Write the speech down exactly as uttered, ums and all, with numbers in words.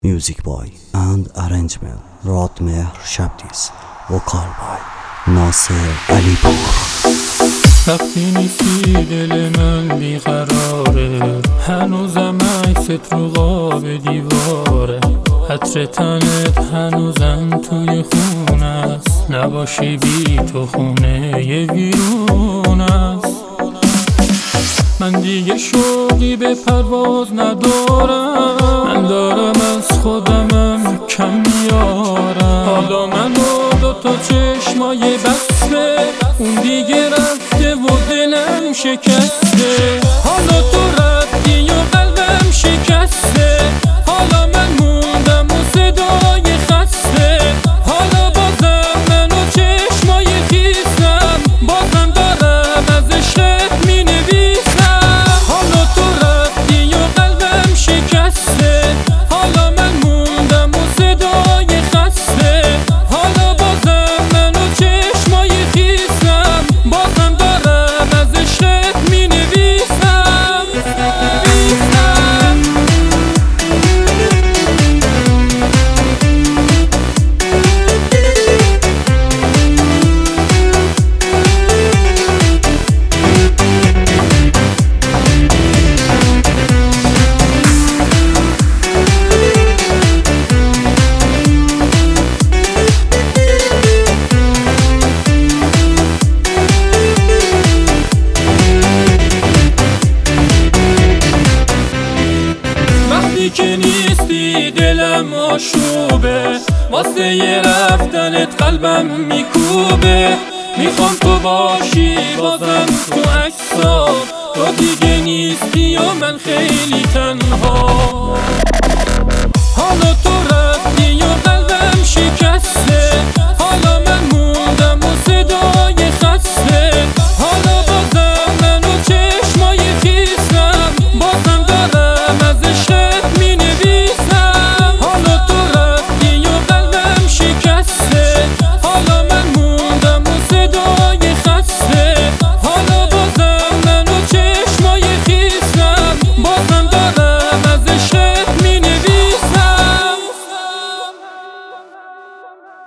Music by and arrangement رادمهر شبدیز. وکال بای ناصر علیپور. وقتی نیستی دل من بیقراره، هنوزم عکست رو قاب دیواره، عطر تنت هنوزم توی خونه است، نباشی بی تو خونه یه ویرون است. من دیگه شوقی به پرواز ندارم، من دارم از خودمم کم میارم. حالا من و دوتا چشمای بسته، اون دیگه رفته و دلم شکسته. حالا تو رفتی و قلبم شکسته، حالا من موندم و صدای خسته. حالا بازم من و چشمای خیسم، بازم دارم از عشقت می نویسم. حالا تو رفتی و قلبم شکسته، حالا من موندم و صدای خسته. حالا بازم من و چشمای خیسم، بازم دارم از عشقت می نویسم. وقتی که نیستی دلم آشوبه، واسه یه رفتنت قلبم میکوبه. میخوام تو باشی بازم تو عکسا، تو دیگه نیستی و من خیلی تنها. حالا تو رفتی و قلبم شکسته، حالا من موندم و صدای خسته. حالا